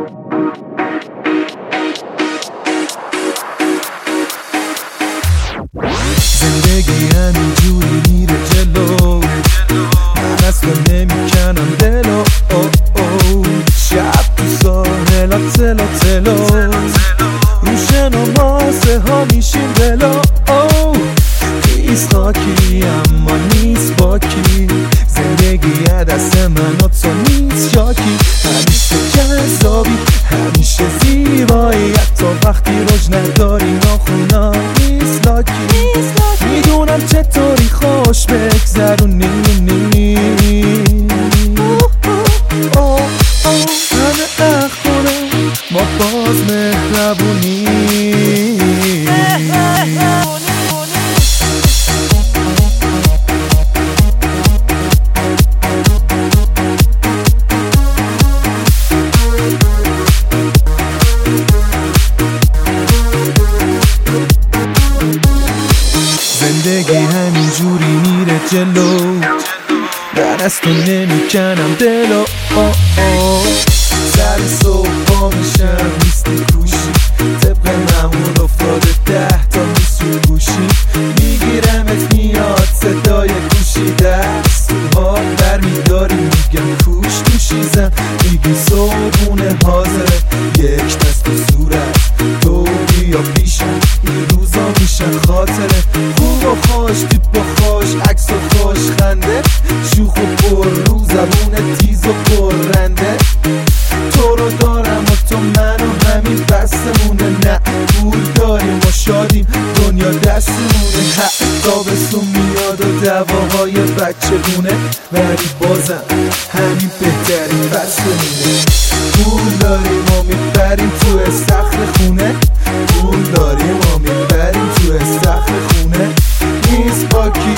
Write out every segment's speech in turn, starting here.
زندگی همینجوری میره جلو، من اصلا نمیکنم دلو. شب تو ساحل تلا تلا، روشن و ماسه ها میشیم بلا. خیز خاکی اما نیست باکی، زندگی دست من و تو نیست شاکی. همیشه جذابی همیشه زیبایی، حتی وقتی رج نداری ناخونا نیست لاکی. میدونم چطوری خوش بگذرونی، همه اخونه ما باز مهربونی. زندگی همینجوری میره جلو، من از تو نمیکنم دلو. سر صبح پا میشم نیستی کوشی، طبق معمول افتاده 10 تا میسو گوشی. میگیرمت میاد صدای گوشی، دستوها برمیداری میگم کوش توشیزم. میگی صبحونه حاضره، یک دست و صورت تو بیا پیشم، این روزا میشن خاطره. خوب و خوش تیپ و خوش عکس و خوش خنده، شوخ و پر رو زبون تیز و پرنده. تو رو دارم و تو منو همین بستمونه، نه پول داریم و شادیم دنیا دستمونه. تابستون میاد و دواهای بچه بونه، ولی بازم همین بهترین فصلمونه. پول داریم و میبریم تو استخر خونه، پول داریم و میبریم تو استخر خونه. نیست باکی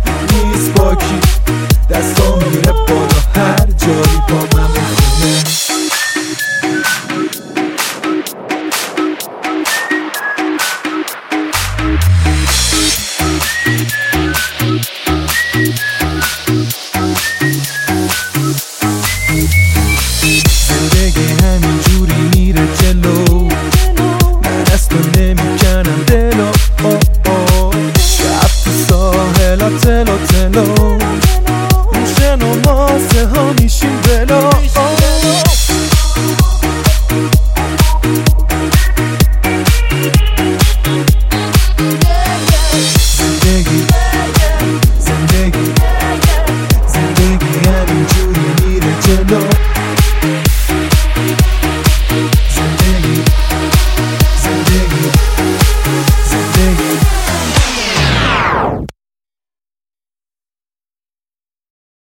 نیست باکی، دستا میره بالا هر جایی با من بخونه.